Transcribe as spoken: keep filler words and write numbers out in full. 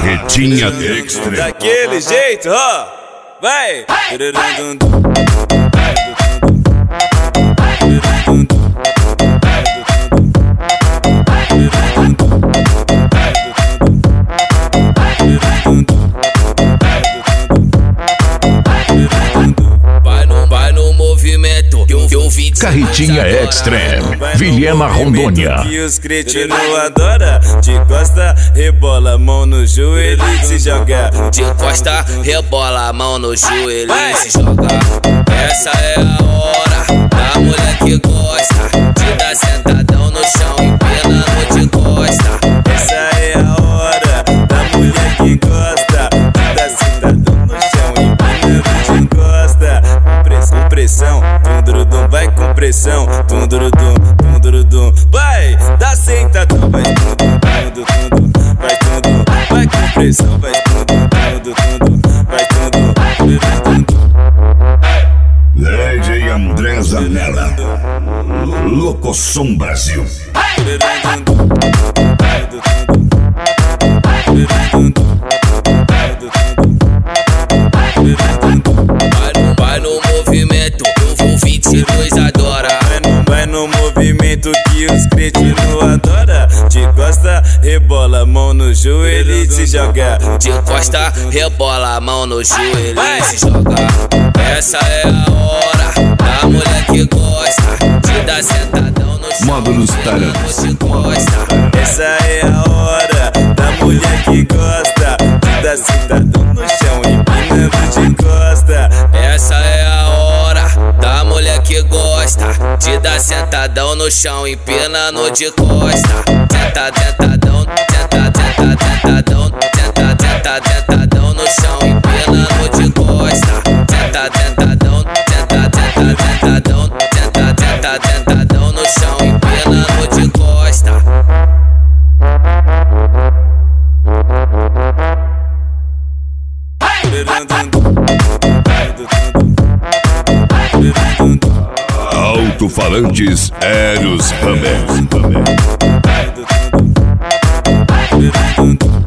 Carretinha Extreme. Daquele jeito, ó, vai! Vai no, vai no movimento que eu, que eu vi. Carretinha Extreme, Vilhena, Rondônia. Que os cretinos adoram. De costa, rebola, mão no joelho e se joga. De costa, rebola, mão no joelho e se joga. Essa é a hora da mulher que gosta de dar sentadão no chão, empinando de costa. Essa é a hora da mulher que gosta de dar sentadão no chão, empinando de costa. Pressão, pressão, tum-durudum, vai com pressão, tum-durudum, tum-durudum. Vai, dá sentadão, vai tum-dum, tum-dum, tum-dum, vai tum-dum, vai com pressão, vai tum-dum, tum-dum, tum-dum, vai tum-dum, tum-dum. D J André Zanella, Locosom Brasil. Vai no, vai no movimento, o vinte e dois adora. Vai no, vai no movimento que os cretinos adoram. De costa, rebola, mão no joelho e se joga. De costa, rebola a mão no joelho e se joga. Essa é a hora da mulher que gosta de dar sentadão no chão, Módulos empinando de costa. Essa é a hora da mulher que gosta de dar sentadão no chão, empinando de costa. Essa é a hora da mulher que gosta de dar sentadão no chão, empinando de costa. Tenta, tentadão, tenta, tenta, tentadão, tenta, tenta, tentadão no chão, empinando de costa. Tenta, tentadão, tenta, tenta, tentadão, tenta, tenta, tentadão no chão, empinando de costa. Alto-falantes Eros Hammer.